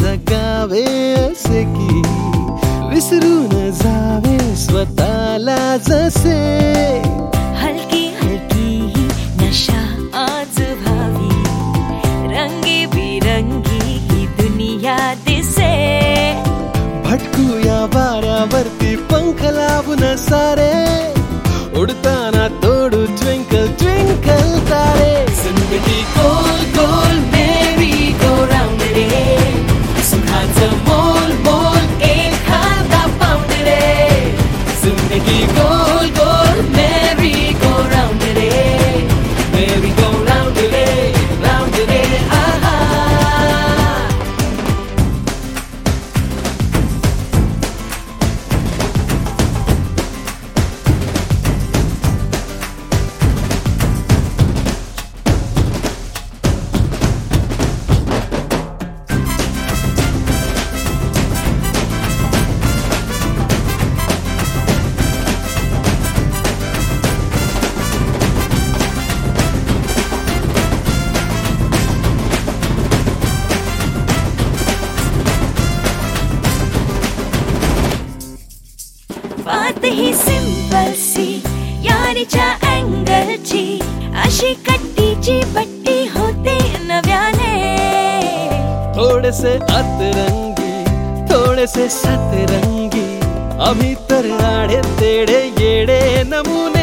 जगावे असे की विसरून जावे स्वतःला जसे. हलकी हलकी ही नशा आज व्हावी, रंगी बिरंगी ही दुनिया दिसे. भटकूया वाऱ्यावरती पंख लावून सारे, उडताना तोडू ट्विंकल ट्विंकल तारे. जिंदगी गोल गोल मेरी गो राउंड रे, सुखाचं मोल मोल एखादा पाऊंड रे. जिंदगी गोल गोल मेरी गो राउंड रे, मेरी गो राउंड रे आहा. बात ही सिंपल सी यारीच्या अँगलची, अशी कट्टीची पट्टी होते नव्याने. थोडेसे अतरंगी थोडेसे सतरंगी, आम्ही तर आडे तेडे येडे नमुने.